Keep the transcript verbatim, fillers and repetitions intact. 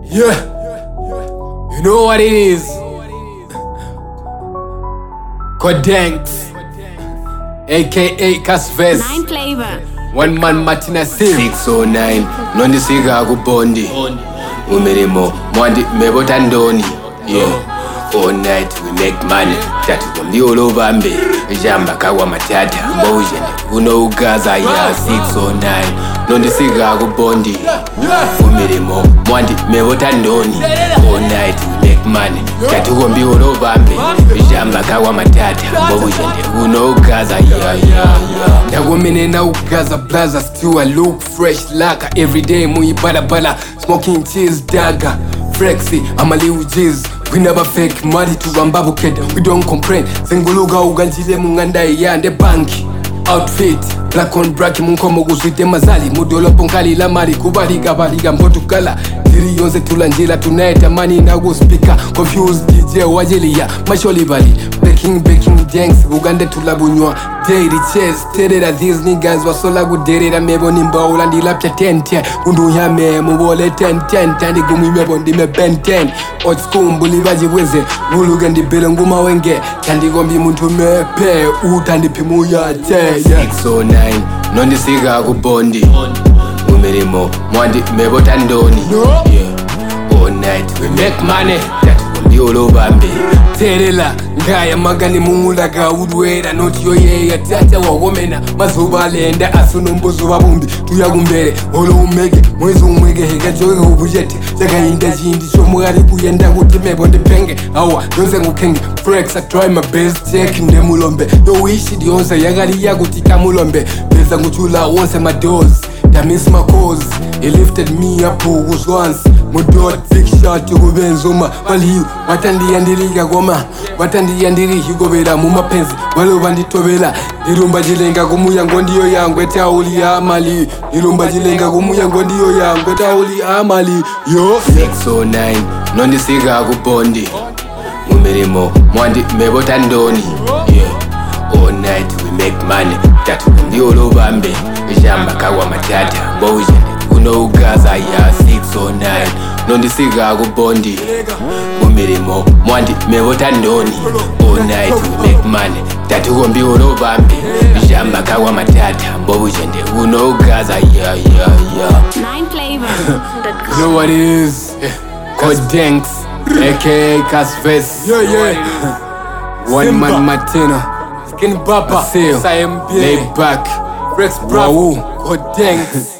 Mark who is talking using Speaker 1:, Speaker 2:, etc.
Speaker 1: Yeah, you know what it is. Kodenks, aka Kasves.
Speaker 2: Nine flavor.
Speaker 1: One man Martina Sim.
Speaker 3: six oh nine Nondi siga kubondi Umirimo Mwandi mebota ndoni. Yeah. All night we make money. Tatu kumbi olobambe Jamba kawa matata Mbojene Uno ugaza ya six oh nine Nondi siga kubondi Umirimo Mwandi mebota ndoni. All night we make money. Tatu kumbi olobambe Jamba kawa matata Mbojene Uno ugaza ya ya ya.
Speaker 1: Nagomene na ugaza blaza. Still I look fresh like every day. Mui bala bala Smoking cheese dagger Flexi I'm a little jizz. We never fake money to Rambabu kid. We don't complain. Zenguluga uganjile munganda yande banki. Outfit black on black munkomo guzite mazali. Mudolo ponkali la mari kubaliga baliga mbotu kala. Diri yonze tulanjila tunaita money na go speaker. Confused D J wajelia masholi bali. Baking baking janks Uganda tulabunywa. Daily chase terera these niggas wasola guderera mebo nimba ulandi lapya ten ten. Undu yame mubole ten ten. Tandi gumi mebo ndime ben ten. Old school mbulivaji weze. Uluga ndibele nguma wenge. Tandi gombi muntu mepe. Utandi pimu ya te.
Speaker 3: six oh nine Nondi siga kubondi Umirimo Mwandi mebota ndoni. Yeah. All night we make money. Tatu kumbi olobambe
Speaker 1: terela ngaya magani mungulaga udwera noti yoye tata wagomena mazuba lenda asunombozo babumbi tuyagumbere olo umege mwezi umwege hega joge ubujeti zakayinda jindi chomwari kuyenda kuti mebonde penge awa yonze ngukenge flex I try my best check ndemulombe yo wish dionze yagali yakuti kamulombe beza nguchula wonse my doors that miss my cause. He lifted me up was once. Mudot big shot to Benzuma. While he watandi andiriga goma. Watandi andiri higobera muma penzi. Walo bandi tobela. Nirumba jilenga gumuya ngondiyo yangu eta uli amali. Nirumba jilenga gumuya ngondiyo yangu eta uli amali. Yo
Speaker 3: six oh nine Nondi siga kubondi Umirimo Mwandi mebota ndoni. Yeah. All night we make money. Tatu kumbi olobambe Jamba kawa matata Mbojene Uno ugaza ya six oh nine Nondi siga kubondi Umirimo Mwandi mebota ndoni. All night we make money. Tatu kumbi olobambe Jamba kawa matata Mbojene Uno ugaza ya ya ya.
Speaker 2: Nine flavor.
Speaker 1: You know what it is? Kodenks, aka Kasves.
Speaker 3: Yeah, yeah.
Speaker 1: One man Martina. Skin Papa. Laid back. Rex Bravo. Kodenks.